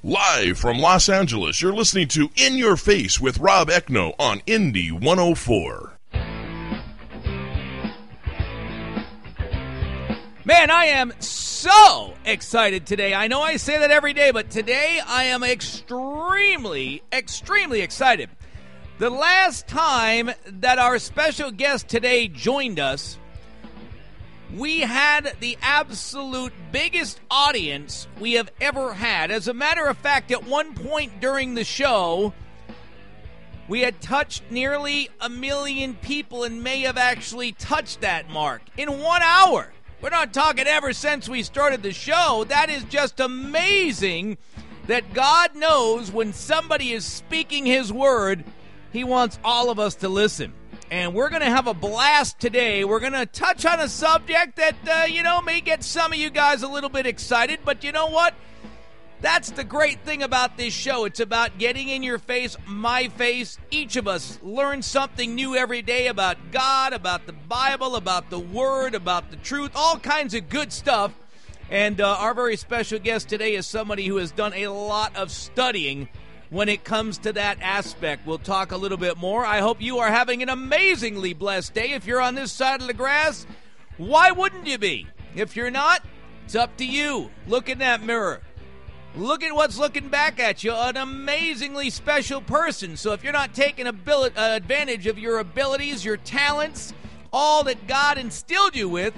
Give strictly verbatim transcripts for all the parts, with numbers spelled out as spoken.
Live from Los Angeles, you're listening to In Your Face with Rob Eckno on Indy one oh four. Man, I am so excited today. I know I say that every day, but today I am extremely, extremely excited. The last time that our special guest today joined us, we had the absolute biggest audience we have ever had. As a matter of fact, at one point during the show, we had touched nearly a million people and may have actually touched that mark in one hour. We're not talking ever since we started the show. That is just amazing that God knows when somebody is speaking His word, He wants all of us to listen. And we're going to have a blast today. We're going to touch on a subject that, uh, you know, may get some of you guys a little bit excited. But you know what? That's the great thing about this show. It's about getting in your face, my face. Each of us learn something new every day about God, about the Bible, about the Word, about the truth, all kinds of good stuff. And uh, our very special guest today is somebody who has done a lot of studying when it comes to that aspect. We'll talk a little bit more. I hope you are having an amazingly blessed day. If you're on this side of the grass, why wouldn't you be? If you're not, it's up to you. Look in that mirror. Look at what's looking back at you, an amazingly special person. So if you're not taking abil- uh, advantage of your abilities, your talents, all that God instilled you with,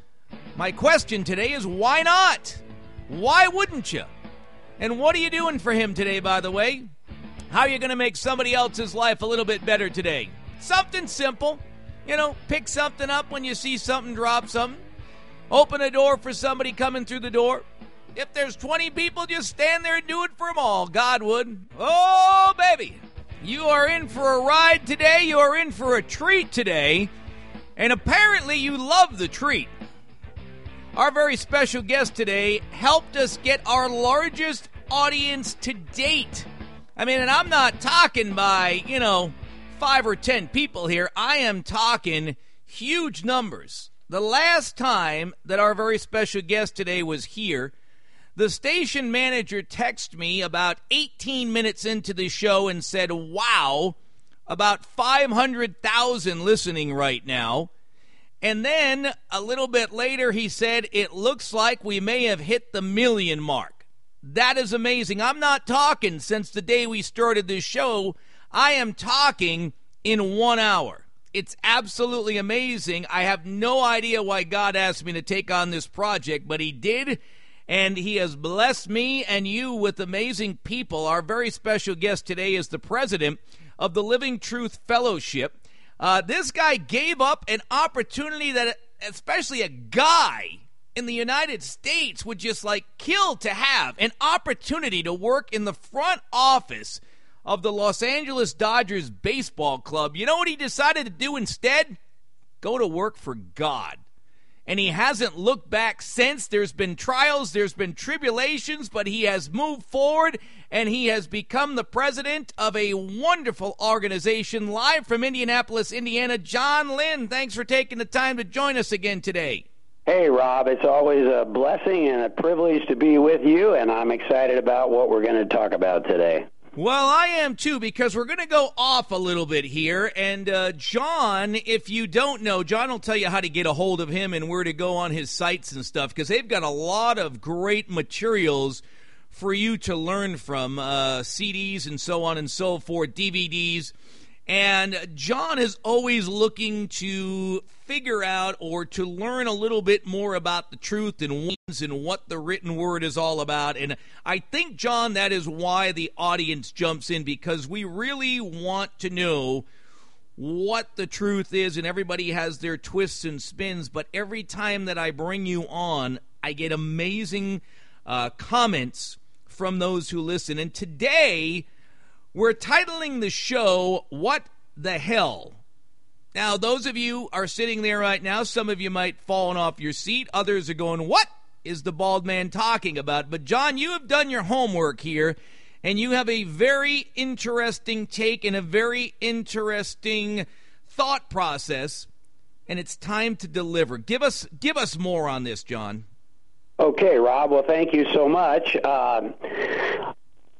my question today is why not? Why wouldn't you? And what are you doing for Him today, by the way? How are you going to make somebody else's life a little bit better today? Something simple. You know, pick something up when you see something, drop something. Open a door for somebody coming through the door. If there's twenty people, just stand there and do it for them all. God would. Oh, baby. You are in for a ride today. You are in for a treat today. And apparently you love the treat. Our very special guest today helped us get our largest audience to date. I mean, and I'm not talking by, you know, five or ten people here. I am talking huge numbers. The last time that our very special guest today was here, the station manager texted me about eighteen minutes into the show and said, wow, about five hundred thousand listening right now. And then a little bit later, he said, it looks like we may have hit the million mark. That is amazing. I'm not talking since the day we started this show. I am talking in one hour. It's absolutely amazing. I have no idea why God asked me to take on this project, but He did, and He has blessed me and you with amazing people. Our very special guest today is the president of the Living Truth Fellowship. Uh, this guy gave up an opportunity that especially a guy in the United States would just like kill to have, an opportunity to work in the front office of the Los Angeles Dodgers baseball club. You know what he decided to do instead? Go to work for God. And he hasn't looked back since. There's been trials, there's been tribulations, but he has moved forward, and he has become the president of a wonderful organization. Live from Indianapolis, Indiana, John Lynn, thanks for taking the time to join us again today. Hey, Rob, it's always a blessing and a privilege to be with you, and I'm excited about what we're going to talk about today. Well, I am too, because we're going to go off a little bit here. And uh, John, if you don't know, John will tell you how to get a hold of him and where to go on his sites and stuff, because they've got a lot of great materials for you to learn from, uh, C Ds and so on and so forth, D V Ds. And John is always looking to figure out or to learn a little bit more about the truth and and what the written word is all about. And I think, John, that is why the audience jumps in, because we really want to know what the truth is, and everybody has their twists and spins. But every time that I bring you on, I get amazing uh, comments from those who listen. And today, we're titling the show, What the Hell? Now, those of you are sitting there right now, some of you might have fallen off your seat. Others are going, what is the bald man talking about? But, John, you have done your homework here, and you have a very interesting take and a very interesting thought process, and it's time to deliver. Give us, give us more on this, John. Okay, Rob. Well, thank you so much. Uh,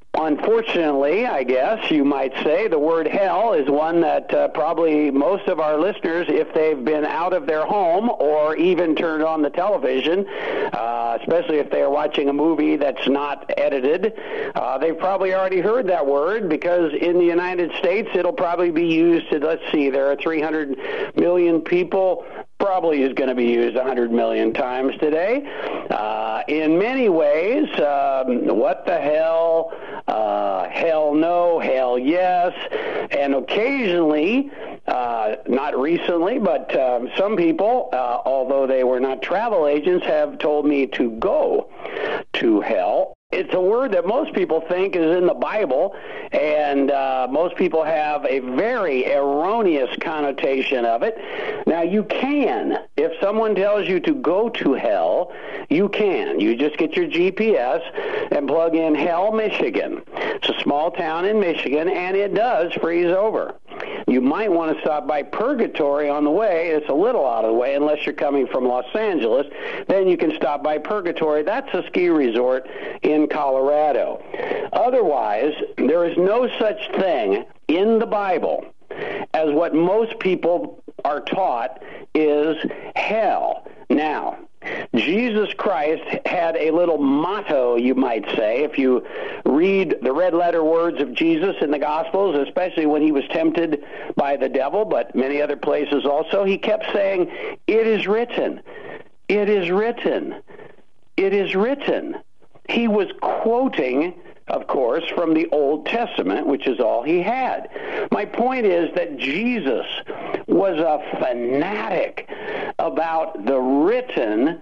unfortunately, I guess you might say, the word hell is one that uh, probably most of our listeners, if they've been out of their home or even turned on the television, uh, especially if they are watching a movie that's not edited, uh, they've probably already heard that word, because in the United States it'll probably be used to, let's see, there are three hundred million people, probably is going to be used one hundred million times today. Uh, in many ways, um, what the hell, uh, hell no, hell yes, and occasionally, uh, not recently, but um, some people, uh, although they were not travel agents, have told me to go to hell. It's a word that most people think is in the Bible, and uh, most people have a very erroneous connotation of it. Now, you can. If someone tells you to go to hell, you can. You just get your G P S and plug in Hell, Michigan. It's a small town in Michigan, and it does freeze over. You might want to stop by Purgatory on the way. It's a little out of the way, unless you're coming from Los Angeles. Then you can stop by Purgatory. That's a ski resort in Colorado. Otherwise, there is no such thing in the Bible as what most people are taught is hell. Now, Jesus Christ had a little motto, you might say, if you read the red letter words of Jesus in the Gospels, especially when he was tempted by the devil, but many other places also. He kept saying, "It is written, it is written, it is written." He was quoting, of course, from the Old Testament, which is all he had. My point is that Jesus was a fanatic about the written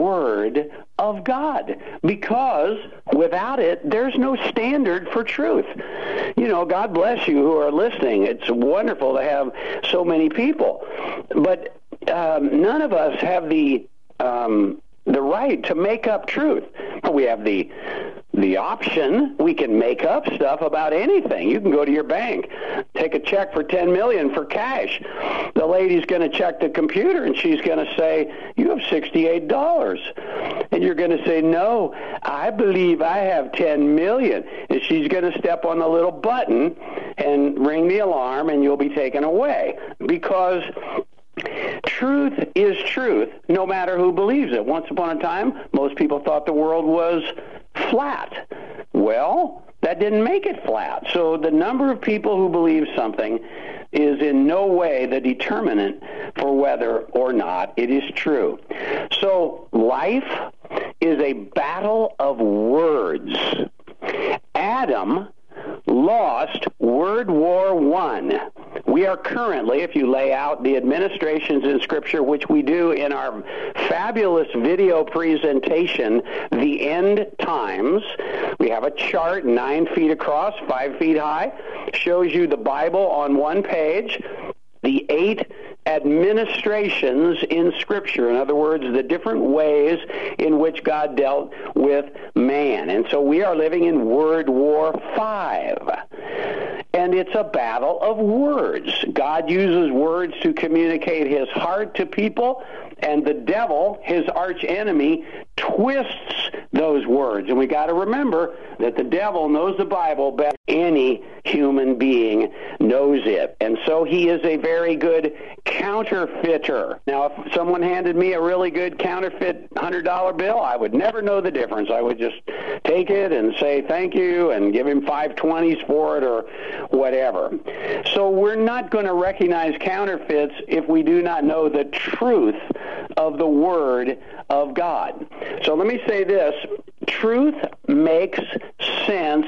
Word of God, because without it, there's no standard for truth. You know, God bless you who are listening. It's wonderful to have so many people. But um, none of us have the... Um, the right to make up truth. We have the the option. We can make up stuff about anything. You can go to your bank, take a check for ten million dollars for cash. The lady's going to check the computer, and she's going to say, "You have sixty-eight dollars." And you're going to say, "No, I believe I have ten million dollars. And she's going to step on the little button and ring the alarm, and you'll be taken away. Because truth is truth, no matter who believes it. Once upon a time, most people thought the world was flat. Well, that didn't make it flat. So the number of people who believe something is in no way the determinant for whether or not it is true. So life is a battle of words. Adam lost World War One. We are currently, if you lay out the administrations in Scripture, which we do in our fabulous video presentation, The End Times, we have a chart nine feet across, five feet high, shows you the Bible on one page, the eight administrations in Scripture. In other words, the different ways in which God dealt with man. And so we are living in World War Five. And it's a battle of words. God uses words to communicate his heart to people, and the devil, his arch enemy, twists those words. And we got to remember that the devil knows the Bible better than any human being knows it. And so he is a very good counterfeiter. Now, if someone handed me a really good counterfeit one hundred dollar bill, I would never know the difference. I would just take it and say thank you and give him five twenties for it or whatever. So we're not going to recognize counterfeits if we do not know the truth of the Word of God. So let me say this. Truth makes sense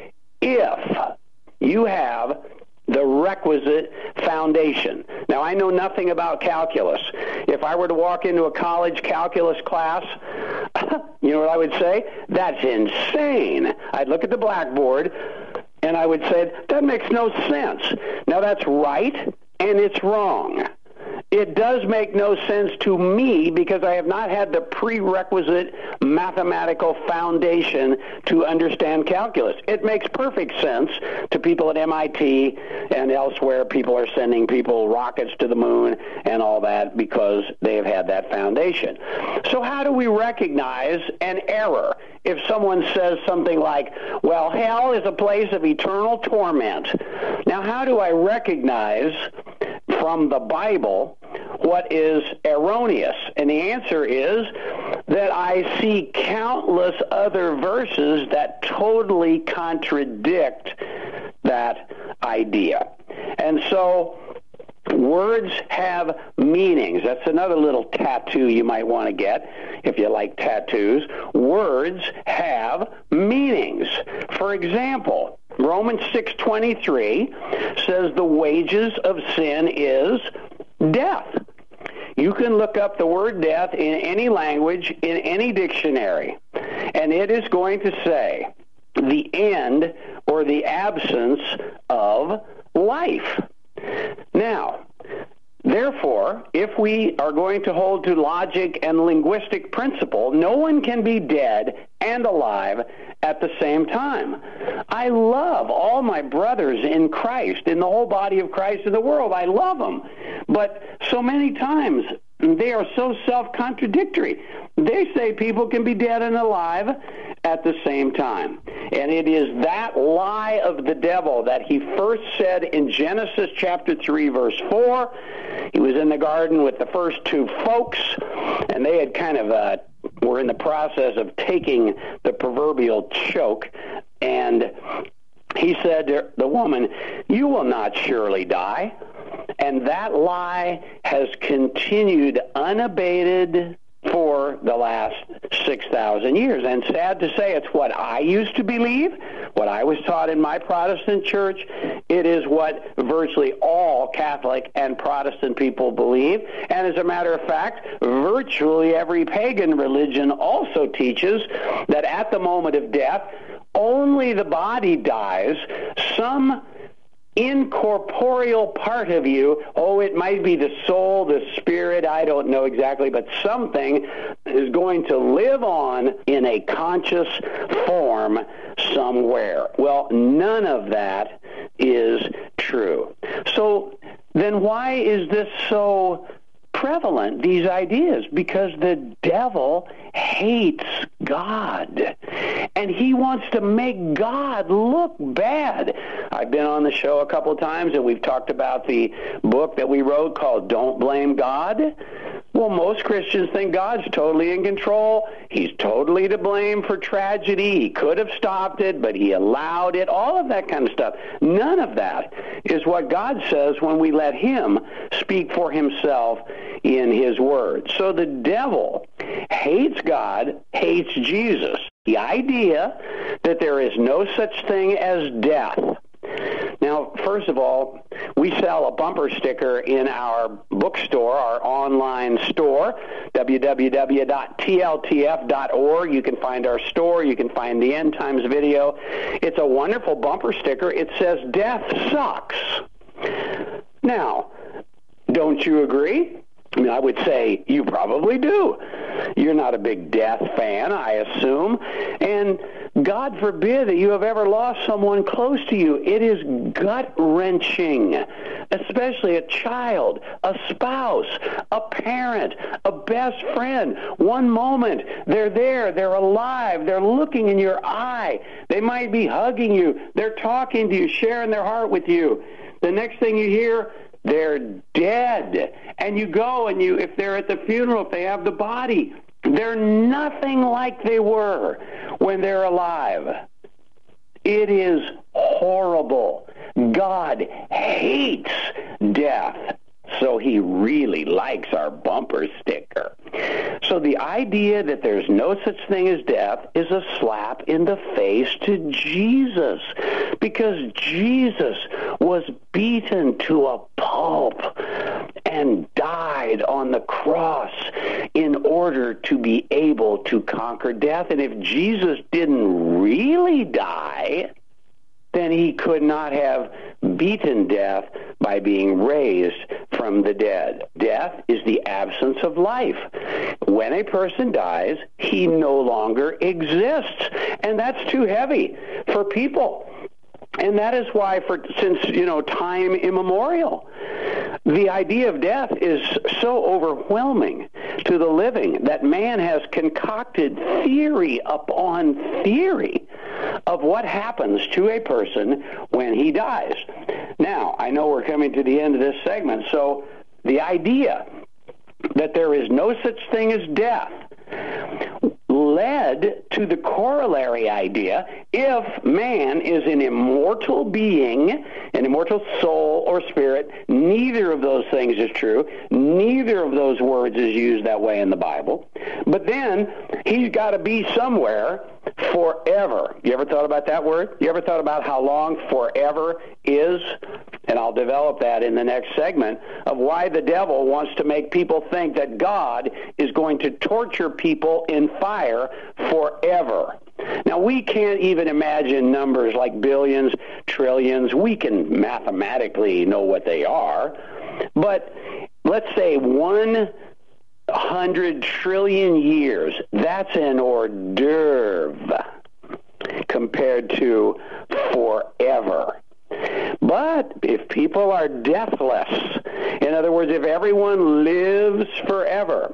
if you have the requisite foundation. Now, I know nothing about calculus. If I were to walk into a college calculus class, you know what I would say? That's insane. I'd look at the blackboard, and I would say, that makes no sense. Now, that's right, and it's wrong. It does make no sense to me because I have not had the prerequisite mathematical foundation to understand calculus. It makes perfect sense to people at M I T and elsewhere. People are sending people rockets to the moon and all that because they have had that foundation. So how do we recognize an error? if someone says something like, well, hell is a place of eternal torment. Now, how do I recognize from the Bible what is erroneous? And the answer is that I see countless other verses that totally contradict that idea. And so words have meanings. That's another little tattoo you might want to get if you like tattoos. Words have meanings. For example, Romans six twenty-three says the wages of sin is death. You can look up the word death in any language, in any dictionary, and it is going to say the end or the absence of life. Now, therefore, if we are going to hold to logic and linguistic principle, no one can be dead and alive at the same time. I love all my brothers in Christ, in the whole body of Christ in the world. I love them. But so many times they are so self-contradictory. They say people can be dead and alive at the same time. And it is that lie of the devil that he first said in Genesis chapter three, verse four. He was in the garden with the first two folks, and they had kind of uh, were in the process of taking the proverbial choke, and he said to the woman, you will not surely die. And that lie has continued unabated for the last six thousand years. And sad to say, it's what I used to believe, what I was taught in my Protestant church. It is what virtually all Catholic and Protestant people believe. And as a matter of fact, virtually every pagan religion also teaches that at the moment of death, only the body dies. Some incorporeal part of you, oh, it might be the soul, the spirit, I don't know exactly, but something is going to live on in a conscious form somewhere. Well, none of that is true. So then why is this so prevalent, these ideas? Because the devil hates God, and he wants to make God look bad. I've been on the show a couple of times, and we've talked about the book that we wrote called Don't Blame God. Well, most Christians think God's totally in control. He's totally to blame for tragedy. He could have stopped it, but he allowed it, all of that kind of stuff. None of that is what God says when we let him speak for himself in his word. So the devil hates God, hates Jesus. The idea that there is no such thing as death. Now, first of all, we sell a bumper sticker in our bookstore, our online store, w w w dot t l t f dot org. You can find our store. You can find the End Times video. It's a wonderful bumper sticker. It says, "Death sucks." Now, don't you agree? I mean, I would say you probably do. You're not a big death fan, I assume. And God forbid that you have ever lost someone close to you. It is gut-wrenching, especially a child, a spouse, a parent, a best friend. One moment, they're there, they're alive, they're looking in your eye. They might be hugging you, they're talking to you, sharing their heart with you. The next thing you hear, they're dead. And you go and you, if they're at the funeral, if they have the body, they're nothing like they were when they're alive. It is horrible. God hates death, so he really likes our bumper sticker. So the idea that there's no such thing as death is a slap in the face to Jesus, because Jesus was beaten to a pulp and died on the cross in order to be able to conquer death. And if Jesus didn't really die, then he could not have beaten death by being raised from the dead. Death is the absence of life. When a person dies, he no longer exists. And that's too heavy for people. And that is why, for since, you know, time immemorial, the idea of death is so overwhelming to the living, that man has concocted theory upon theory of what happens to a person when he dies. Now, I know we're coming to the end of this segment, so the idea that there is no such thing as death led to the corollary idea, if man is an immortal being, an immortal soul or spirit, neither of those things is true. Neither of those words is used that way in the Bible. But then he's got to be somewhere forever. You ever thought about that word? You ever thought about how long forever is? And I'll develop that in the next segment of why the devil wants to make people think that God is going to torture people in fire forever. Now, we can't even imagine numbers like billions, trillions. We can mathematically know what they are. But let's say one hundred trillion years, that's an hors d'oeuvre compared to forever. But if people are deathless, in other words, if everyone lives forever,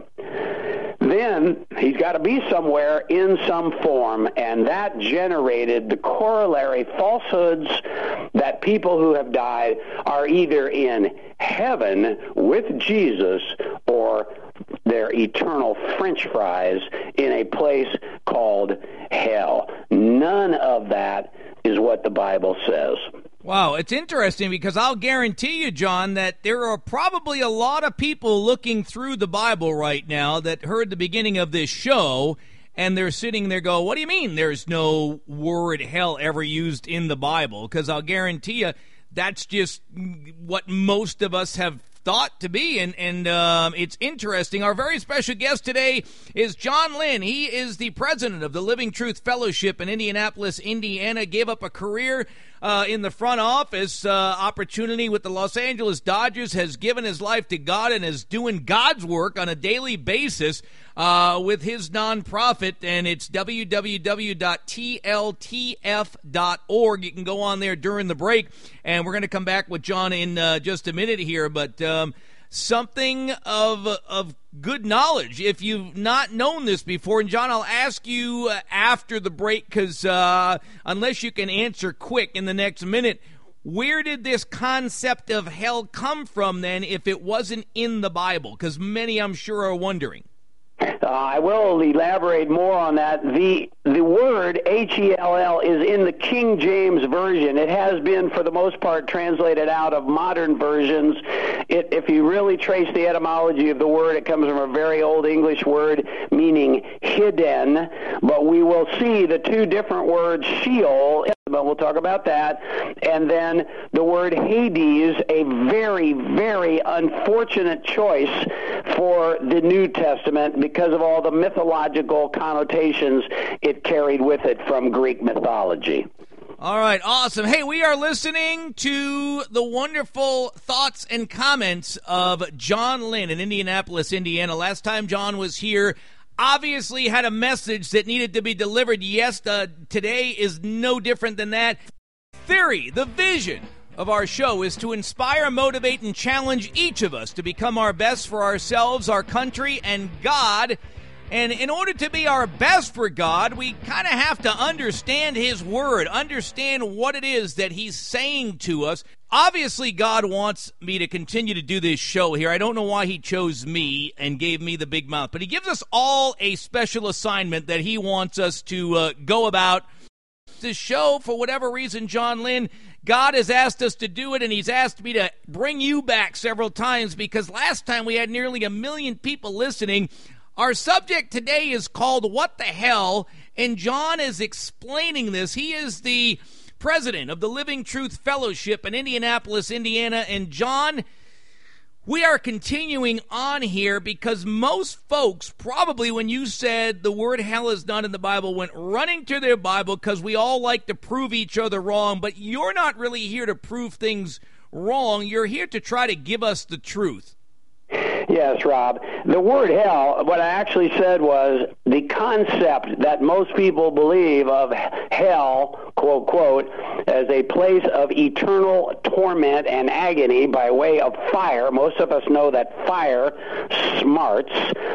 then he's got to be somewhere in some form, and that generated the corollary falsehoods that people who have died are either in heaven with Jesus or their eternal French fries in a place called hell. None of that is what the Bible says. Wow, it's interesting because I'll guarantee you, John, that there are probably a lot of people looking through the Bible right now that heard the beginning of this show, and they're sitting there go, what do you mean there's no word hell ever used in the Bible? Because I'll guarantee you that's just what most of us have thought to be, and, and um, it's interesting. Our very special guest today is John Lynn. He is the president of the Living Truth Fellowship in Indianapolis, Indiana. Gave up a career uh, in the front office, uh, opportunity with the Los Angeles Dodgers, has given his life to God and is doing God's work on a daily basis uh, with his nonprofit, and it's w w w dot t l t f dot org. You can go on there during the break, and we're going to come back with John in uh, just a minute here, but um, something of of good knowledge if you've not known this before. And John, I'll ask you after the break, because uh, unless you can answer quick in the next minute, where did this concept of hell come from then if it wasn't in the Bible? Because many, I'm sure, are wondering. Uh, I will elaborate more on that. The the word H E L L is in the King James Version. It has been, for the most part, translated out of modern versions. It, if you really trace the etymology of the word, it comes from a very old English word meaning hidden. But we will see the two different words, Sheol, but we'll talk about that, and then the word Hades, a very, very unfortunate choice for the New Testament because of all the mythological connotations it carried with it from Greek mythology. All right, awesome. Hey, we are listening to the wonderful thoughts and comments of John Lynn in Indianapolis, Indiana. Last time John was here, obviously had a message that needed to be delivered. Yes, uh, today is no different than that. Theory, the vision of our show is to inspire, motivate, and challenge each of us to become our best for ourselves, our country, and God. And in order to be our best for God, we kind of have to understand His Word, understand what it is that He's saying to us. Obviously, God wants me to continue to do this show here. I don't know why He chose me and gave me the big mouth, but He gives us all a special assignment that He wants us to uh, go about. This show, for whatever reason, John Lynn, God has asked us to do it, and He's asked me to bring you back several times because last time we had nearly a million people listening. Our subject today is called What the Hell, and John is explaining this. He is the president of the Living Truth Fellowship in Indianapolis, Indiana. And John, we are continuing on here because most folks, probably when you said the word hell is not in the Bible, went running to their Bible because we all like to prove each other wrong. But you're not really here to prove things wrong. You're here to try to give us the truth. Yes, Rob. The word hell, what I actually said was the concept that most people believe of hell, quote, quote, as a place of eternal torment and agony by way of fire. Most of us know that fire smarts.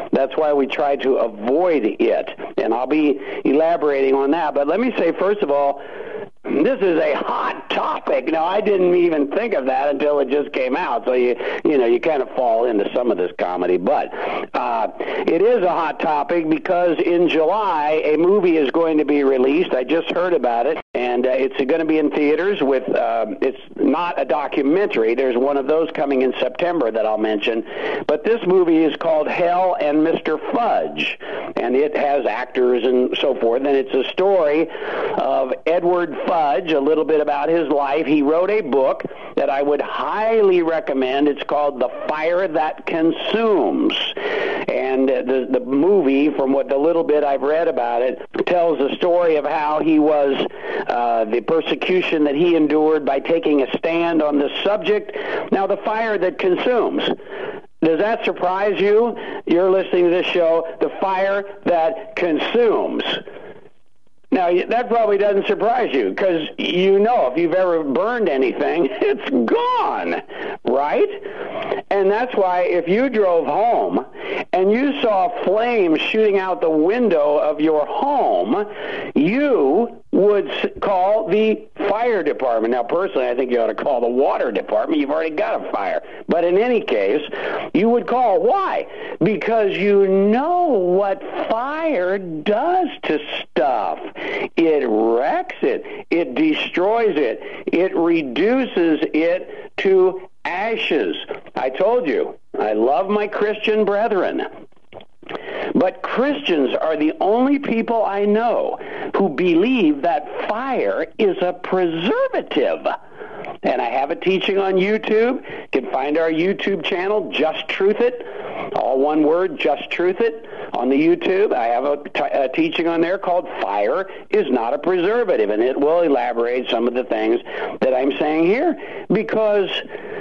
That's why we try to avoid it. And I'll be elaborating on that. But let me say, first of all, this is a hot topic. Now, I didn't even think of that until it just came out. So, you you know, you kind of fall into some of this comedy. But uh, it is a hot topic because in July, a movie is going to be released. I just heard about it. And uh, it's going to be in theaters with, uh, it's not a documentary. There's one of those coming in September that I'll mention. But this movie is called Hell and Mister Fudge. And it has actors and so forth. And it's a story of Edward Fudge, a little bit about his life. He wrote a book that I would highly recommend. It's called The Fire That Consumes. And the, the movie, from what the little bit I've read about it, tells the story of how he was, uh, the persecution that he endured by taking a stand on this subject. Now, the fire that consumes. Does that surprise you? You're listening to this show, The Fire That Consumes. Now, that probably doesn't surprise you because you know if you've ever burned anything, it's gone, right? And that's why if you drove home and you saw flames shooting out the window of your home, you would call the fire department. Now, personally, I think you ought to call the water department. You've already got a fire. But in any case, you would call. Why? Because you know what fire does to stuff. It wrecks it. It destroys it. It reduces it to ashes. I told you, I love my Christian brethren. But Christians are the only people I know who believe that fire is a preservative. And I have a teaching on YouTube. You can find our YouTube channel, Just Truth It. All one word, Just Truth It. On the YouTube, I have a, t- a teaching on there called Fire is Not a Preservative. And it will elaborate some of the things that I'm saying here. Because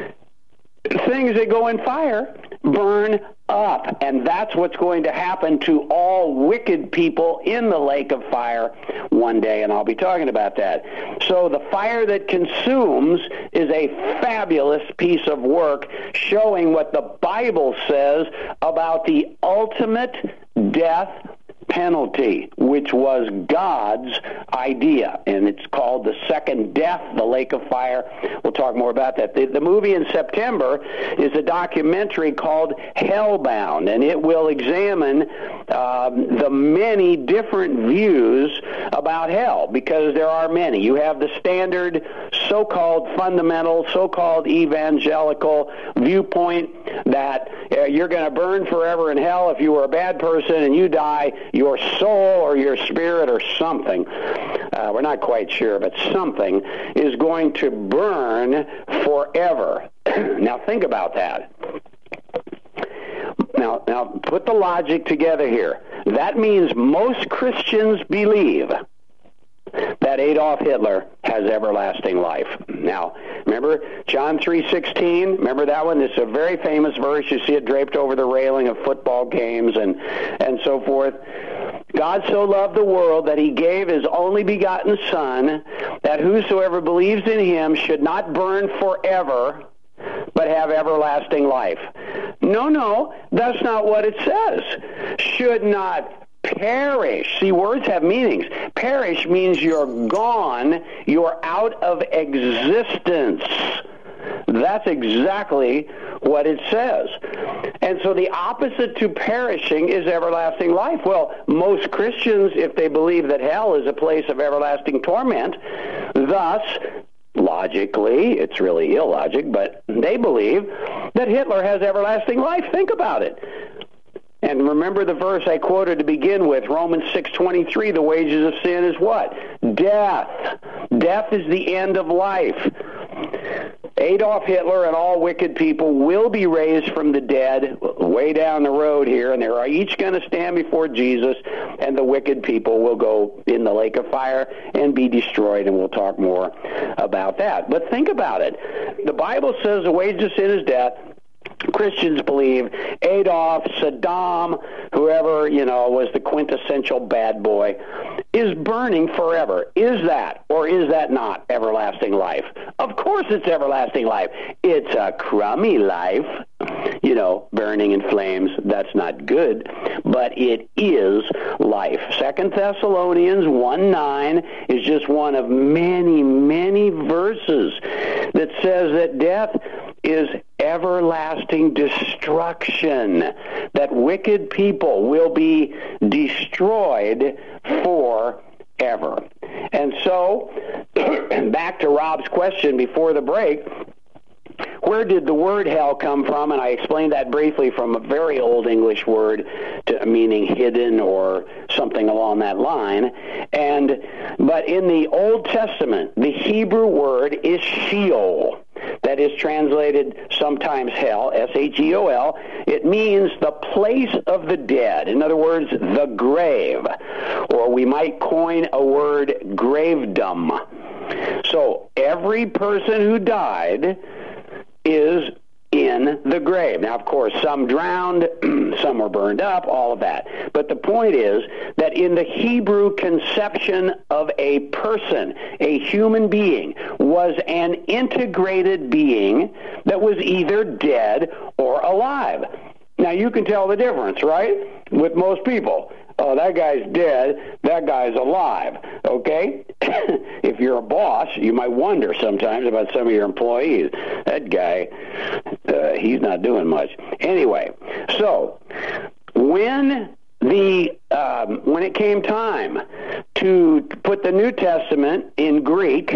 things that go in fire burn up, and that's what's going to happen to all wicked people in the lake of fire one day, and I'll be talking about that. So The Fire That Consumes is a fabulous piece of work showing what the Bible says about the ultimate death penalty, which was God's idea, and it's called the second death, the lake of fire. We'll talk more about that. The, the movie in September is a documentary called Hellbound, and it will examine um, the many different views about hell, because there are many. You have the standard so-called fundamental, so-called evangelical viewpoint that uh, you're going to burn forever in hell if you were a bad person and you die. Your soul or your spirit or something, uh, we're not quite sure, but something is going to burn forever. Now think about that. Now, now put the logic together here. That means most Christians believe that Adolf Hitler has everlasting life. Now, remember John three sixteen? Remember that one? It's a very famous verse. You see it draped over the railing of football games and, and so forth. God so loved the world that he gave his only begotten Son, that whosoever believes in him should not burn forever, but have everlasting life. No, no, that's not what it says. Should not perish. See, words have meanings. Perish means you're gone, you're out of existence. That's exactly what it says. And so the opposite to perishing is everlasting life. Well, most Christians, if they believe that hell is a place of everlasting torment, thus, logically, it's really illogic, but they believe that Hitler has everlasting life. Think about it. And remember the verse I quoted to begin with, Romans six twenty-three, the wages of sin is what? Death. Death is the end of life. Adolf Hitler and all wicked people will be raised from the dead way down the road here, and they're each going to stand before Jesus, and the wicked people will go in the lake of fire and be destroyed, and we'll talk more about that. But think about it. The Bible says the wages of sin is death. Christians believe Adolf, Saddam, whoever, you know, was the quintessential bad boy, is burning forever. Is that, or is that not everlasting life? Of course it's everlasting life. It's a crummy life. you know, burning in flames. That's not good, but it is life. Second Thessalonians one nine is just one of many, many verses that says that death is everlasting destruction, that wicked people will be destroyed forever. And so, back to Rob's question before the break, where did the word hell come from? And I explained that briefly, from a very old English word to meaning hidden or something along that line. And but in the Old Testament, the Hebrew word is Sheol. That is translated sometimes hell, S H E O L. It means the place of the dead. In other words, the grave. Or we might coin a word, gravedom. So every person who died is in the grave. Now, of course, some drowned, some were burned up, all of that. But the point is that in the Hebrew conception of a person, a human being was an integrated being that was either dead or alive. Now, you can tell the difference, right, with most people. Oh, that guy's dead, that guy's alive, okay? If you're a boss, you might wonder sometimes about some of your employees. That guy, uh, he's not doing much. Anyway, so when the um, when it came time to put the New Testament in Greek,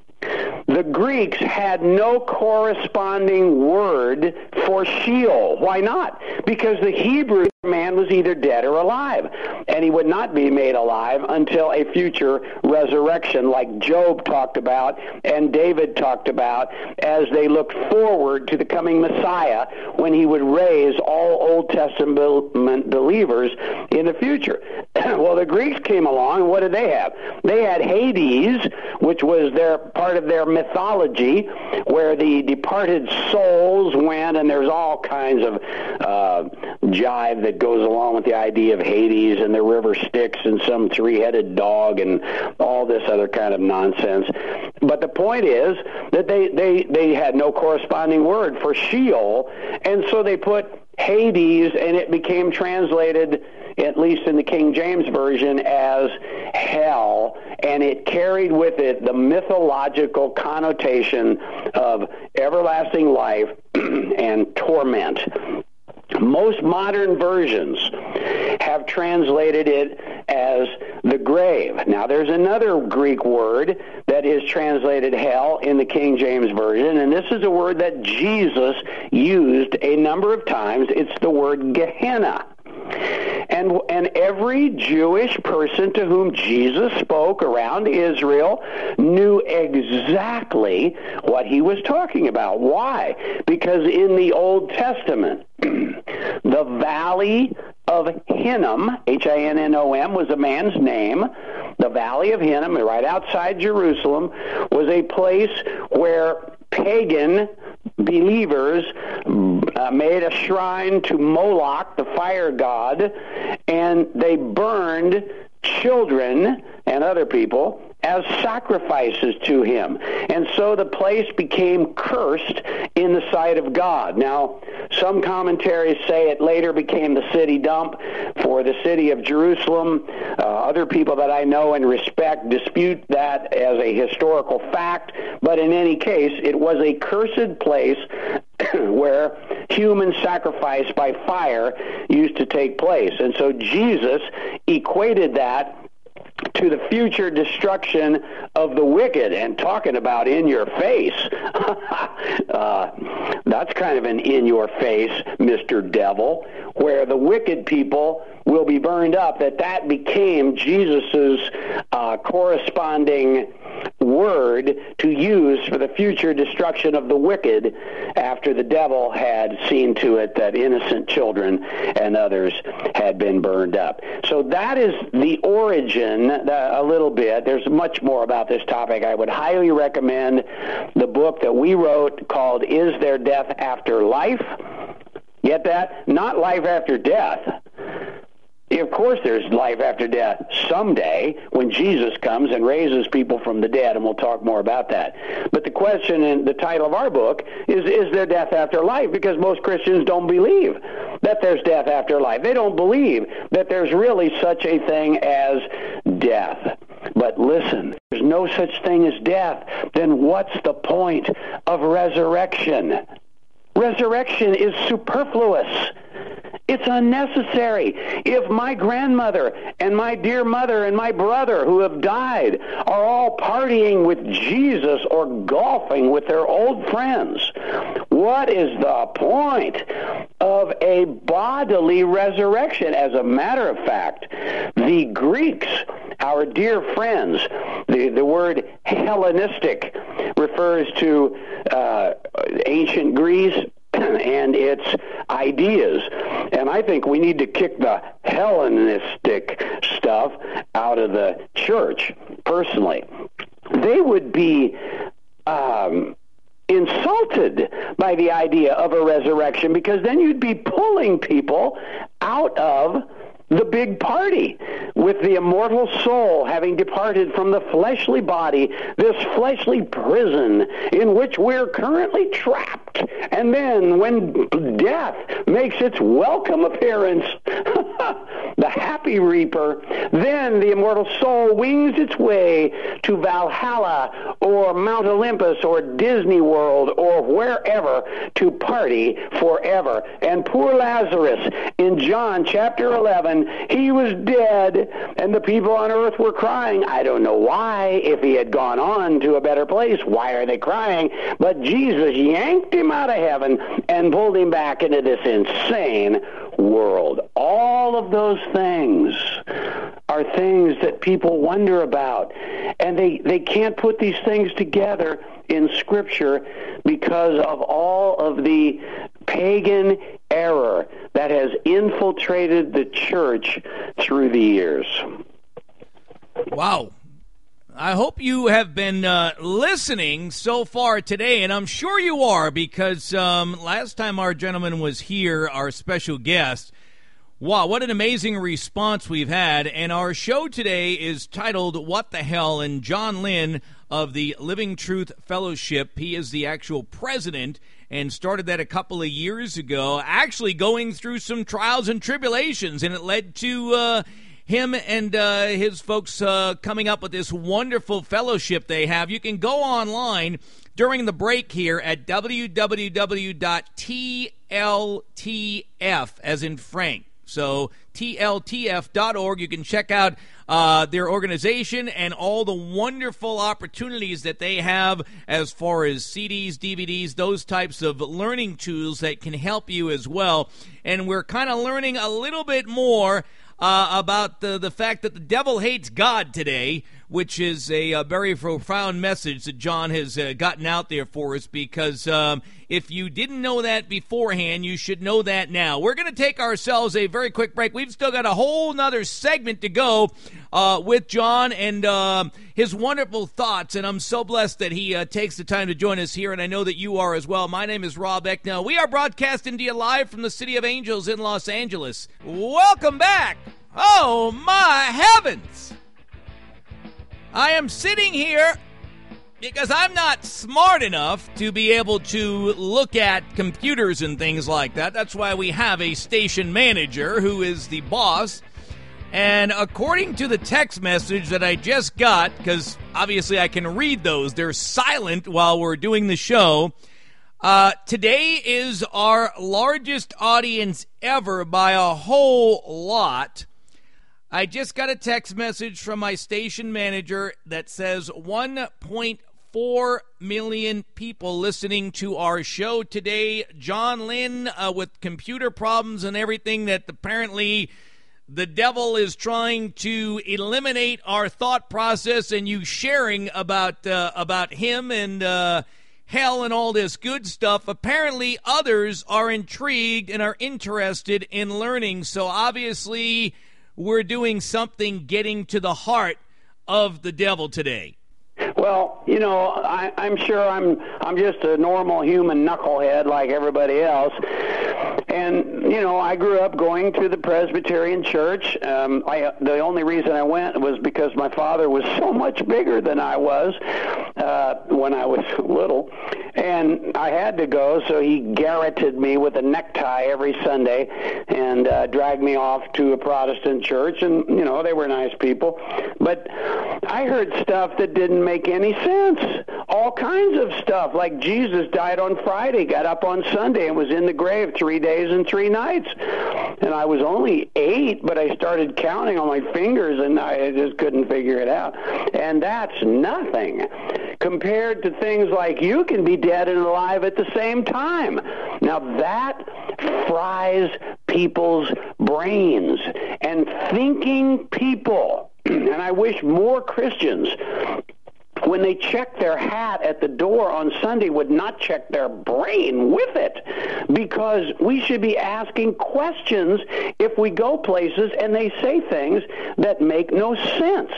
the Greeks had no corresponding word for Sheol. Why not? Because the Hebrew man was either dead or alive, and he would not be made alive until a future resurrection, like Job talked about and David talked about, as they looked forward to the coming Messiah, when he would raise all Old Testament believers in the future. Well, the Greeks came along, and what did they have? They had Hades, which was their part of their mythology, where the departed souls went, and there's all kinds of uh, jive that goes along with the idea of Hades and the river Styx and some three-headed dog and all this other kind of nonsense. But the point is that they, they, they had no corresponding word for Sheol, and so they put Hades, and it became translated, at least in the King James Version, as hell, and it carried with it the mythological connotation of everlasting life and torment. Most modern versions have translated it as the grave. Now, there's another Greek word that is translated hell in the King James Version, and this is a word that Jesus used a number of times. It's the word Gehenna. And, and every Jewish person to whom Jesus spoke around Israel knew exactly what he was talking about. Why? Because in the Old Testament, the Valley of Hinnom, H I N N O M, was a man's name. The Valley of Hinnom, right outside Jerusalem, was a place where pagan believers uh, made a shrine to Moloch, the fire god, and they burned children and other people as sacrifices to him. And so the place became cursed in the sight of God. Now, some commentaries say it later became the city dump for the city of Jerusalem. Uh, other people that I know and respect dispute that as a historical fact, but in any case, it was a cursed place where human sacrifice by fire used to take place. And so Jesus equated that to the future destruction of the wicked, and talking about in your face. uh, that's kind of an in your face, Mister Devil, where the wicked people will be burned up. That that became Jesus's uh, corresponding word to use for the future destruction of the wicked, after the devil had seen to it that innocent children and others had been burned up. So that is the origin, uh, a little bit. There's much more about this topic. I would highly recommend the book that we wrote called Is There Death After Life? Get that? Not life after death. Of course there's life after death someday when Jesus comes and raises people from the dead, and we'll talk more about that. But the question in the title of our book is, is there death after life? Because most Christians don't believe that there's death after life. They don't believe that there's really such a thing as death. But listen, there's no such thing as death. Then what's the point of resurrection? Resurrection is superfluous. It's unnecessary. If my grandmother and my dear mother and my brother who have died are all partying with Jesus or golfing with their old friends, what is the point of a bodily resurrection? As a matter of fact, the Greeks, our dear friends, the, the word Hellenistic refers to uh, ancient Greece and its ideas. And I think we need to kick the Hellenistic stuff out of the church, personally. They would be um, insulted by the idea of a resurrection, because then you'd be pulling people out of the big party with the immortal soul having departed from the fleshly body, this fleshly prison in which we're currently trapped. And then when death makes its welcome appearance, the happy reaper, then the immortal soul wings its way to Valhalla or Mount Olympus or Disney World or wherever to party forever. And poor Lazarus in John chapter eleven, he was dead, and the people on earth were crying. I don't know why. If he had gone on to a better place, why are they crying? But Jesus yanked him out of heaven and pulled him back into this insane world. All of those things are things that people wonder about, and they, they can't put these things together in Scripture because of all of the pagan error that has infiltrated the church through the years. Wow. I hope you have been uh, listening so far today, and I'm sure you are, because um, last time our gentleman was here, our special guest, wow, what an amazing response we've had. And our show today is titled What the Hell? And John Lynn of the Living Truth Fellowship, he is the actual president and started that a couple of years ago, actually going through some trials and tribulations, and it led to uh, him and uh, his folks uh, coming up with this wonderful fellowship they have. You can go online during the break here at w w w dot t l t f, as in Frank. So T L T F dot org. You can check out uh, their organization and all the wonderful opportunities that they have as far as C Ds, D V Ds, those types of learning tools that can help you as well. And we're kind of learning a little bit more uh, about the, the fact that the devil hates God today, which is a, a very profound message that John has uh, gotten out there for us, because um, if you didn't know that beforehand, you should know that now. We're going to take ourselves a very quick break. We've still got a whole nother segment to go uh, with John and uh, his wonderful thoughts, and I'm so blessed that he uh, takes the time to join us here, and I know that you are as well. My name is Rob Ecknow. We are broadcasting to you live from the City of Angels in Los Angeles. Welcome back. Oh, my heavens. I am sitting here because I'm not smart enough to be able to look at computers and things like that. That's why we have a station manager who is the boss. And according to the text message that I just got, because obviously I can read those, they're silent while we're doing the show, uh, today is our largest audience ever by a whole lot. I just got a text message from my station manager that says one point four million people listening to our show today. John Lynn, uh, with computer problems and everything, that apparently the devil is trying to eliminate our thought process, and you sharing about uh, about him and uh, hell and all this good stuff. Apparently others are intrigued and are interested in learning. So obviously we're doing something getting to the heart of the devil today. Well, you know, I, I'm sure I'm I'm just a normal human knucklehead like everybody else. And, you know, I grew up going to the Presbyterian church. Um, I, the only reason I went was because my father was so much bigger than I was uh, when I was little. And I had to go, so he garroted me with a necktie every Sunday and uh, dragged me off to a Protestant church. And, you know, they were nice people. But I heard stuff that didn't make any sense. All kinds of stuff, like Jesus died on Friday, got up on Sunday, and was in the grave three days and three nights. And I was only eight, but I started counting on my fingers, and I just couldn't figure it out. And that's nothing compared to things like you can be dead and alive at the same time. Now, that fries people's brains. And thinking people, and I wish more Christians, when they check their hat at the door on Sunday, would not check their brain with it, because we should be asking questions if we go places and they say things that make no sense.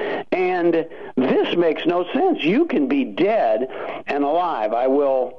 And this makes no sense. You can be dead and alive. I will...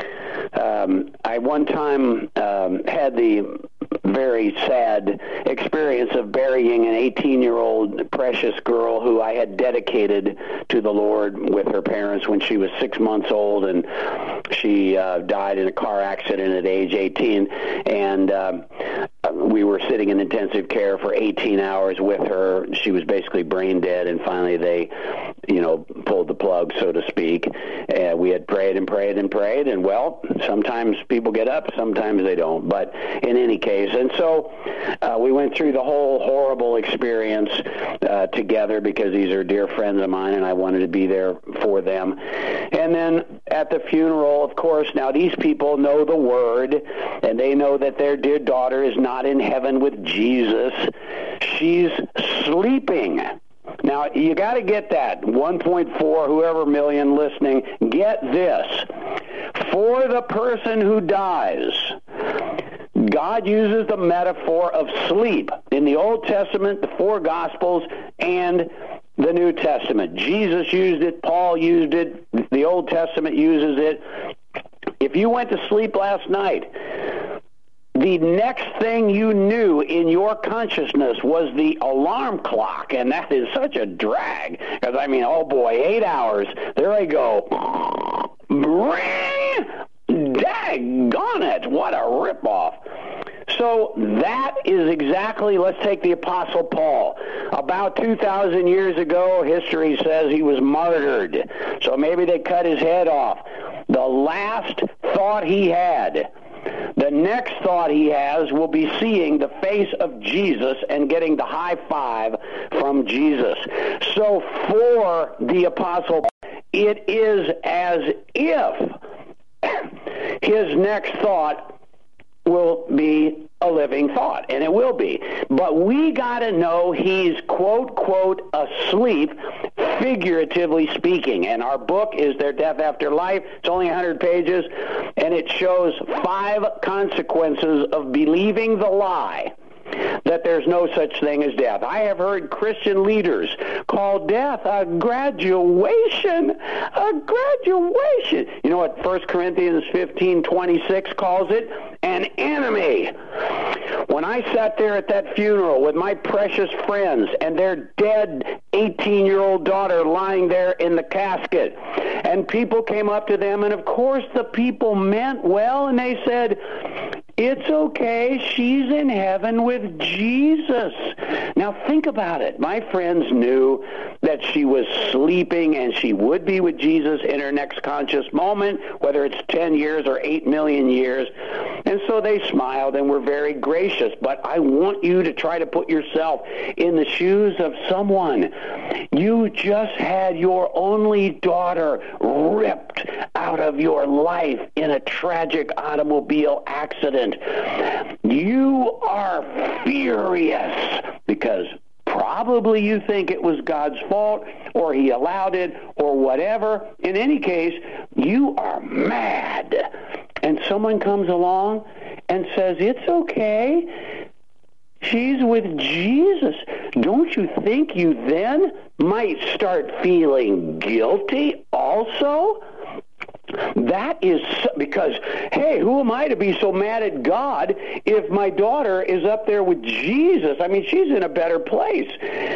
Um, I one time um, had the very sad experience of burying an eighteen-year-old precious girl who I had dedicated to the Lord with her parents when she was six months old, and she uh, died in a car accident at age eighteen. And um, we were sitting in intensive care for eighteen hours with her. She was basically brain dead, and finally they, you know, pulled the plug, so to speak. And we had prayed and prayed and prayed, and well, sometimes people get up, sometimes they don't. But in any case, and so uh, we went through the whole horrible experience uh, together, because these are dear friends of mine, and I wanted to be there for them. And then at the funeral, of course, now these people know the Word, and they know that their dear daughter is not in heaven with Jesus. She's sleeping. Now, you got to get that. one point four, whoever million listening, get this. For the person who dies, God uses the metaphor of sleep in the Old Testament, the four Gospels, and the New Testament. Jesus used it. Paul used it. The Old Testament uses it. If you went to sleep last night, the next thing you knew in your consciousness was the alarm clock, and that is such a drag. Because, I mean, oh boy, eight hours. There I go. Ring! Daggone it. What a ripoff. So that is exactly, let's take the Apostle Paul. About two thousand years ago, history says he was martyred. So maybe they cut his head off. The last thought he had, the next thought he has, will be seeing the face of Jesus and getting the high five from Jesus. So for the Apostle Paul, it is as if his next thought will be a living thought, and it will be. But we got to know he's, quote, quote, asleep, figuratively speaking. And our book is Their Death After Life. It's only one hundred pages, and it shows five consequences of believing the lie that there's no such thing as death. I have heard Christian leaders call death a graduation, a graduation. You know what First Corinthians fifteen twenty-six calls it? An enemy. When I sat there at that funeral with my precious friends and their dead eighteen-year-old daughter lying there in the casket, and people came up to them, and of course the people meant well, and they said, "It's okay, she's in heaven with Jesus." Now think about it. My friends knew that she was sleeping and she would be with Jesus in her next conscious moment, whether it's ten years or eight million years. And so they smiled and were very gracious. But I want you to try to put yourself in the shoes of someone. You just had your only daughter ripped out of your life in a tragic automobile accident. You are furious because probably you think it was God's fault, or he allowed it, or whatever. In any case, you are mad. And someone comes along and says, "It's okay, she's with Jesus." Don't you think you then might start feeling guilty also? That is because, hey, who am I to be so mad at God if my daughter is up there with Jesus? I mean, she's in a better place.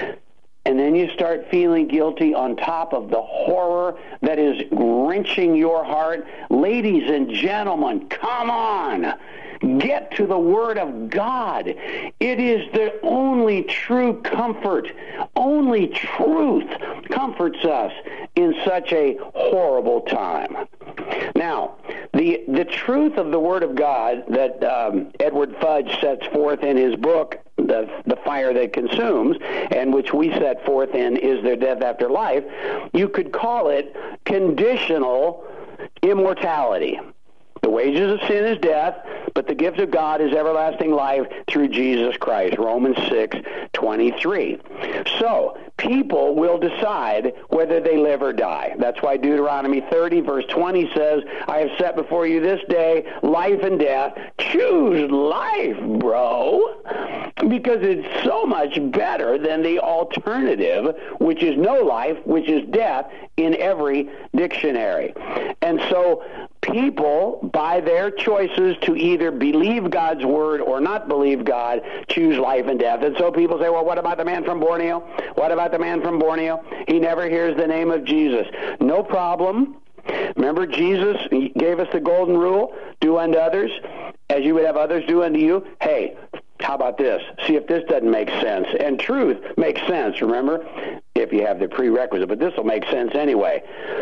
And then you start feeling guilty on top of the horror that is wrenching your heart. Ladies and gentlemen, come on. Get to the Word of God. It is the only true comfort. Only truth comforts us in such a horrible time. Now, the the truth of the Word of God that um, Edward Fudge sets forth in his book, The, the Fire That Consumes, and which we set forth in Is There Death After Life, you could call it conditional immortality. The wages of sin is death, but the gift of God is everlasting life through Jesus Christ, Romans six twenty-three. So, people will decide whether they live or die. That's why Deuteronomy thirty, verse twenty says, I have set before you this day life and death. Choose life, bro, because it's so much better than the alternative, which is no life, which is death, in every dictionary. And so, people, by their choices to either believe God's word or not believe God, choose life and death. And so people say, well, what about the man from Borneo? What about the man from Borneo? He never hears the name of Jesus. No problem. Remember, Jesus gave us the golden rule, do unto others as you would have others do unto you. Hey, how about this? See if this doesn't make sense. And truth makes sense, remember, if you have the prerequisite. But this will make sense anyway.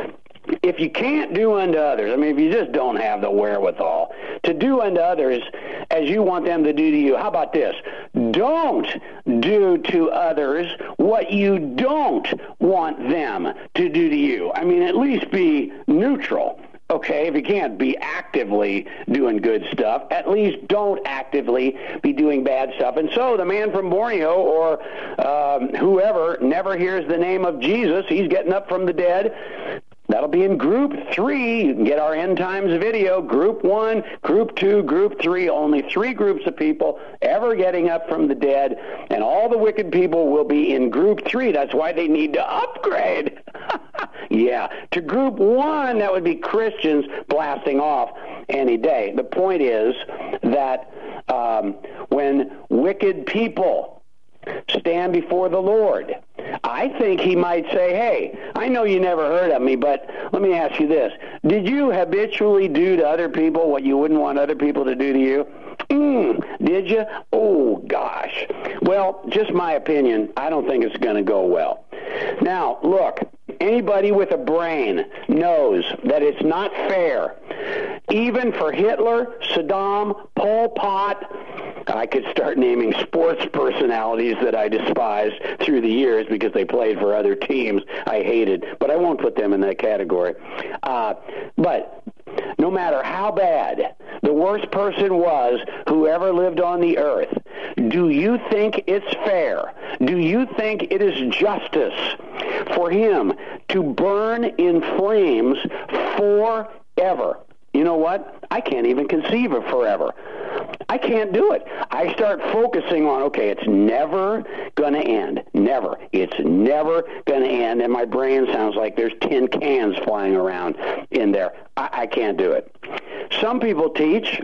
If you can't do unto others, I mean, if you just don't have the wherewithal to do unto others as you want them to do to you, how about this? Don't do to others what you don't want them to do to you. I mean, at least be neutral. Okay, if you can't be actively doing good stuff, at least don't actively be doing bad stuff. And so the man from Borneo or um, whoever never hears the name of Jesus. He's getting up from the dead. That'll be in Group three. You can get our End Times video. Group one, Group two, Group three. Only three groups of people ever getting up from the dead. And all the wicked people will be in Group three. That's why they need to upgrade. Yeah. To Group one, that would be Christians blasting off any day. The point is that um, when wicked people stand before the Lord, I think he might say, hey, I know you never heard of me, but let me ask you this. Did you habitually do to other people what you wouldn't want other people to do to you? Mm, did you? Oh, gosh. Well, just my opinion, I don't think it's going to go well. Now, look, anybody with a brain knows that it's not fair. Even for Hitler, Saddam, Pol Pot, I could start naming sports personalities that I despised through the years because they played for other teams I hated, but I won't put them in that category. Uh, but no matter how bad the worst person was who ever lived on the earth, do you think it's fair? Do you think it is justice for him to burn in flames forever? You know what? I can't even conceive of forever. I can't do it. I start focusing on, okay, it's never going to end. Never. It's never going to end. And my brain sounds like there's tin cans flying around in there. I, I can't do it. Some people teach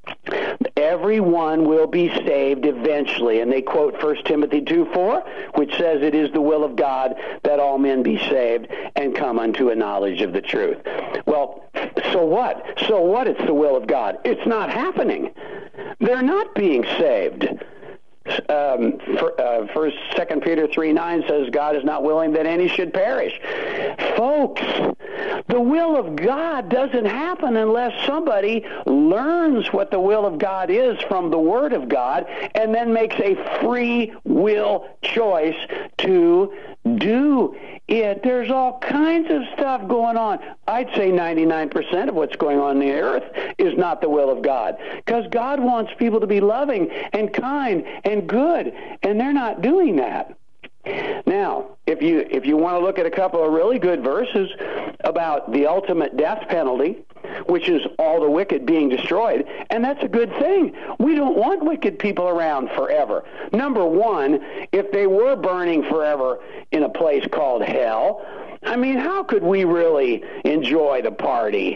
everyone will be saved eventually. And they quote First Timothy two four, which says it is the will of God that all men be saved and come unto a knowledge of the truth. Well, so what? So what? It's the will of God. It's not happening. They're not being saved. Um, for, uh, First, Second Peter three nine says God is not willing that any should perish. Folks, the will of God doesn't happen unless somebody learns what the will of God is from the Word of God and then makes a free will choice to do it. There's all kinds of stuff going on. I'd say ninety-nine percent of what's going on on the earth is not the will of God, because God wants people to be loving and kind and good, and they're not doing that. Now, if you if you want to look at a couple of really good verses about the ultimate death penalty, which is all the wicked being destroyed, and that's a good thing. We don't want wicked people around forever. Number one, if they were burning forever in a place called hell, I mean, how could we really enjoy the party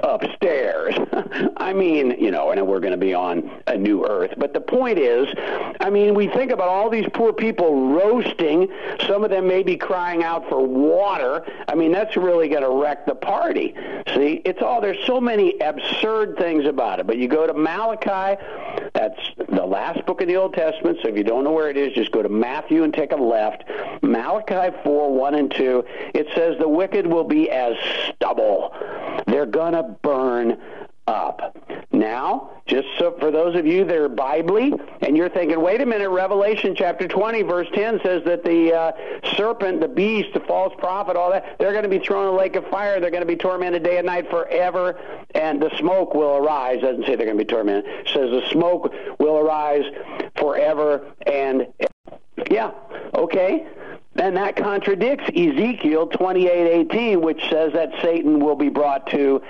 upstairs. I mean, you know, and we're going to be on a new earth. But the point is, I mean, we think about all these poor people roasting. Some of them may be crying out for water. I mean, that's really going to wreck the party. See, it's all, there's so many absurd things about it. But you go to Malachi, that's the last book in the Old Testament, so if you don't know where it is, just go to Matthew and take a left. Malachi four, one and two, it says the wicked will be as stubble. They're going to burn up. Now, just so for those of you that are Bible-y, and you're thinking, wait a minute, Revelation chapter twenty, verse ten says that the uh, serpent, the beast, the false prophet, all that, they're going to be thrown in a lake of fire. They're going to be tormented day and night forever, and the smoke will arise. It doesn't say they're going to be tormented. It says the smoke will arise forever and yeah, okay. Then that contradicts Ezekiel twenty-eight eighteen, which says that Satan will be brought to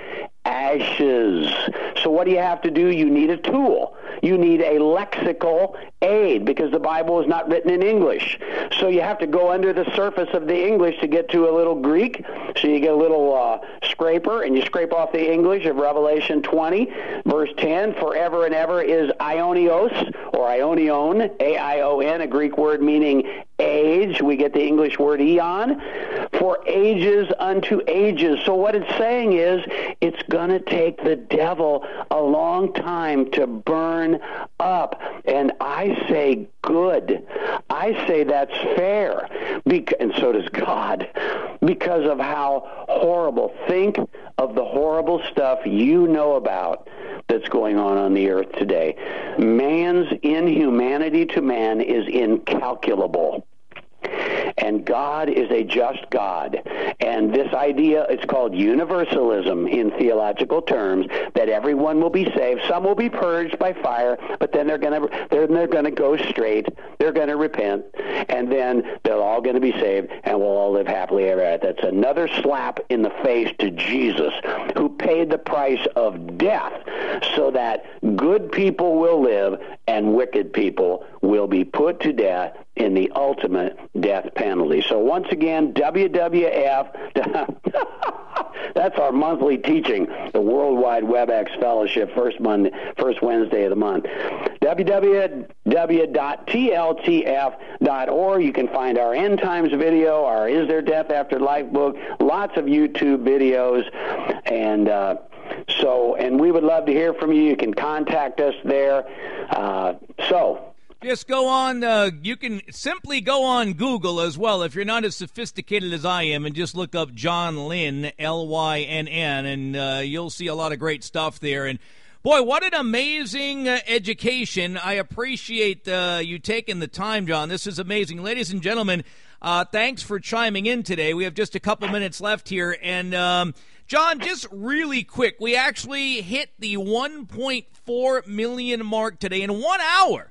ashes. So what do you have to do? You need a tool. You need a lexical aid because the Bible is not written in English. So you have to go under the surface of the English to get to a little Greek. So you get a little uh, scraper and you scrape off the English of Revelation twenty, verse ten. Forever and ever is aionios or ionion, A I O N, a Greek word meaning age. We get the English word eon. For ages unto ages. So what it's saying is it's going to take the devil a long time to burn up. And I say good. I say that's fair. Bec- and so does God. Because of how horrible. Think of the horrible stuff you know about that's going on on the earth today. Man's inhumanity to man is incalculable. And God is a just God. And this idea, it's called universalism in theological terms, that everyone will be saved. Some will be purged by fire, but then they're going to they're, they're going to go straight. They're going to repent, and then they're all going to be saved, and we'll all live happily ever after. That's another slap in the face to Jesus, who paid the price of death so that good people will live and wicked people will be put to death in the ultimate death penalty. So once again, W W F, that's our monthly teaching, the Worldwide WebEx Fellowship, first Monday, first Wednesday of the month. w w w dot t l t f dot org. You can find our End Times video, our Is There Death After Life book, lots of YouTube videos, and uh, so, and we would love to hear from you. You can contact us there. Uh, so, Just go on, uh, you can simply go on Google as well if you're not as sophisticated as I am, and just look up John Lynn, L Y N N, and uh, you'll see a lot of great stuff there. And boy, what an amazing uh, education. I appreciate uh, you taking the time, John. This is amazing. Ladies and gentlemen, uh, thanks for chiming in today. We have just a couple minutes left here. And, um, John, just really quick, we actually hit the one point four million mark today in one hour.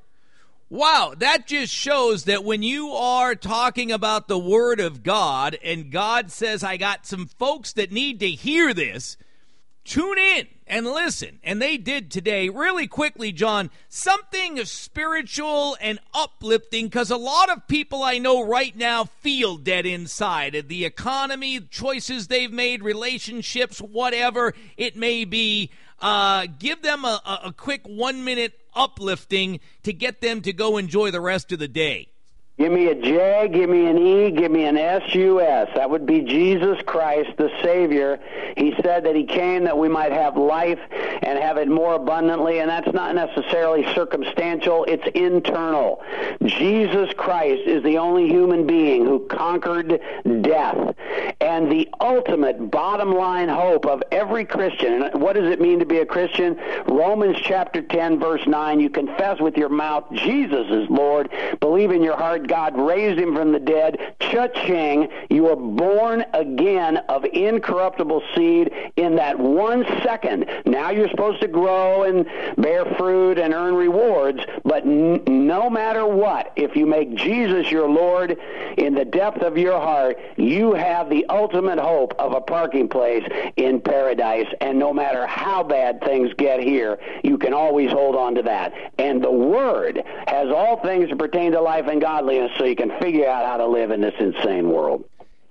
Wow, that just shows that when you are talking about the Word of God and God says, I got some folks that need to hear this, tune in and listen. And they did today. Really quickly, John, something spiritual and uplifting, because a lot of people I know right now feel dead inside. The economy, choices they've made, relationships, whatever it may be. Uh, give them a, a, a quick one-minute uplifting to get them to go enjoy the rest of the day. Give me a J, give me an E, give me an S U S. That would be Jesus Christ, the Savior. He said that he came that we might have life and have it more abundantly, and that's not necessarily circumstantial. It's internal. Jesus Christ is the only human being who conquered death, and the ultimate bottom line hope of every Christian. And what does it mean to be a Christian? Romans chapter ten, verse nine, you confess with your mouth Jesus is Lord, believe in your heart God raised him from the dead. Cha-ching, you are born again of incorruptible seed in that one second. Now you're supposed to grow and bear fruit and earn rewards, but n- no matter what, if you make Jesus your Lord in the depth of your heart, you have the ultimate hope of a parking place in paradise, and no matter how bad things get here, you can always hold on to that. And the Word has all things that pertain to life and godliness, so you can figure out how to live in this insane world.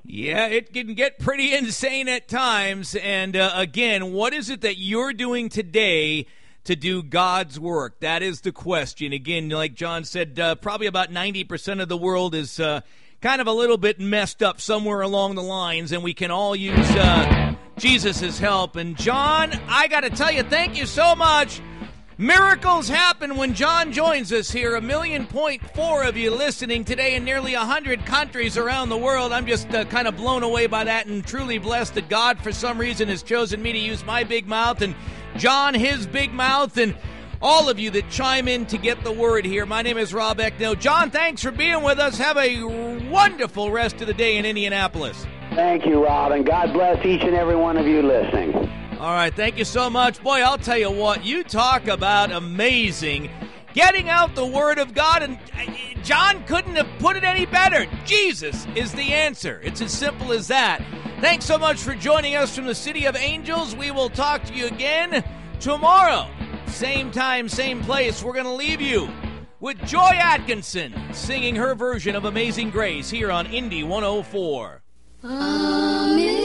Yeah, it can get pretty insane at times. And uh, again, what is it that you're doing today to do God's work? That is the question. Again, like John said, uh, probably about ninety percent of the world is uh, kind of a little bit messed up somewhere along the lines, and we can all use uh, Jesus' help. And John, I got to tell you, thank you so much. Miracles happen when John joins us here. A million point four of you listening today in nearly a hundred countries around the world. I'm just uh, kind of blown away by that and truly blessed that God, for some reason, has chosen me to use my big mouth and John his big mouth, and all of you that chime in to get the word here. My name is Rob Eckno. John, thanks for being with us. Have a wonderful rest of the day in Indianapolis. Thank you, Rob, and God bless each and every one of you listening. All right, thank you so much. Boy, I'll tell you what, you talk about amazing. Getting out the Word of God, and John couldn't have put it any better. Jesus is the answer. It's as simple as that. Thanks so much for joining us from the City of Angels. We will talk to you again tomorrow. Same time, same place. We're going to leave you with Joy Atkinson singing her version of Amazing Grace here on Indy one oh four. Amen.